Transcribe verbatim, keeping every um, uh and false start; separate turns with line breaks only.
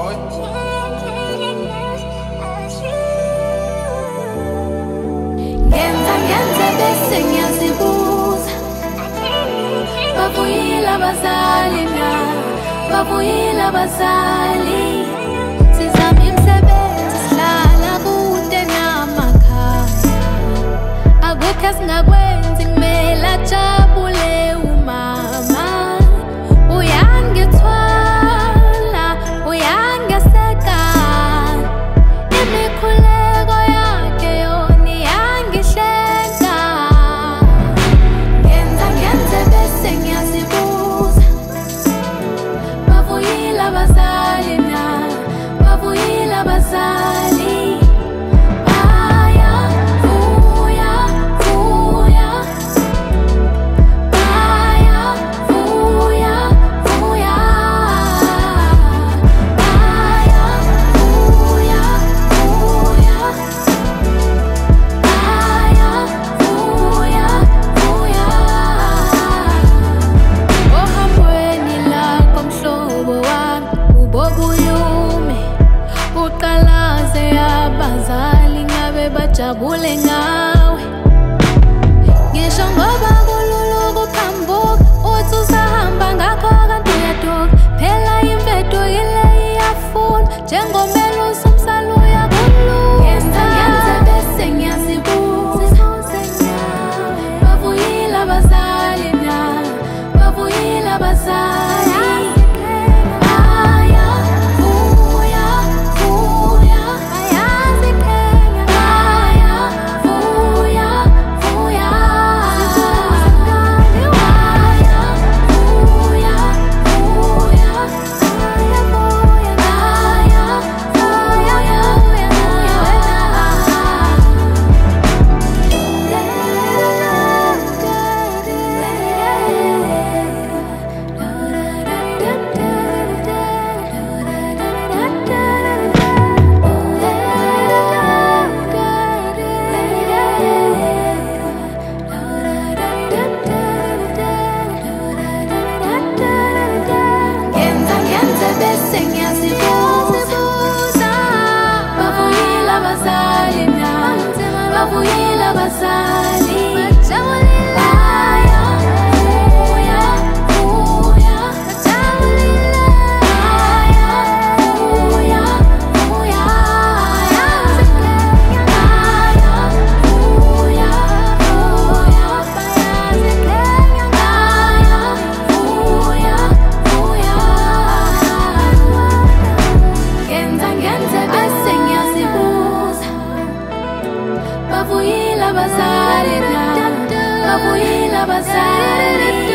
boy.
Ngenza ngenze bese ngiyazibuza, bavuyile abazali na, bavuyile abazali. Sizama imisebenzi sihlala kude namakhaya, akukho esingakwenzi kumele ajabule umama. Uyangithwala, uyangeseka, imikhuleko yakhe yona iyangihleka. Ngenza ngenze bese ngiyazibuza, bavuyile abazali na, bavuyile abazali. Bajabule ngawe, ngisho ngoba kulula ukuphambuka, uthi usahamba ngakho kanti uyaduka. Phela imvedo ile iyafuna, njengomelusi umsalo uyakuluza. Ngenza ngenze bese ngiyazibuza, bavuyile abazali na, bavuyile abazali. Bavuyile abazali, bajabulile. Aya, vuya, vuya, bajabulile. Aya, vuya, vuya, bayazikenya. Aya, vuya, vuya, bayazikenya. Aya, vuya, vuya. Ngenza ngenze bese ngiyazibuza, bavuyile abazali na, bavuyile abazali.